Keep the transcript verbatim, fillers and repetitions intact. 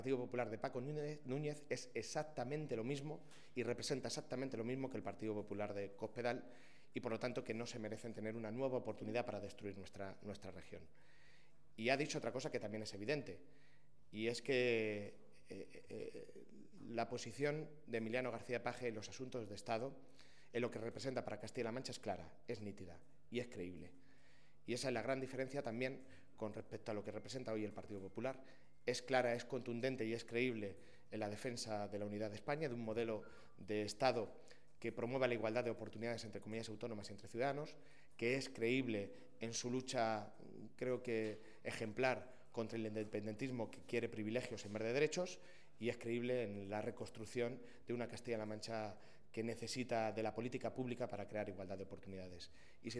Partido Popular de Paco Núñez es exactamente lo mismo y representa exactamente lo mismo que el Partido Popular de Cospedal y, por lo tanto, que no se merecen tener una nueva oportunidad para destruir nuestra, nuestra región. Y ha dicho otra cosa que también es evidente, y es que eh, eh, la posición de Emiliano García Paje en los asuntos de Estado, en lo que representa para Castilla-La Mancha, es clara, es nítida y es creíble. Y esa es la gran diferencia también con respecto a lo que representa hoy el Partido Popular. Es clara, es contundente y es creíble en la defensa de la unidad de España, de un modelo de Estado que promueva la igualdad de oportunidades entre comunidades autónomas y entre ciudadanos, que es creíble en su lucha, creo que ejemplar, contra el independentismo que quiere privilegios en vez de derechos, y es creíble en la reconstrucción de una Castilla-La Mancha que necesita de la política pública para crear igualdad de oportunidades. Y sin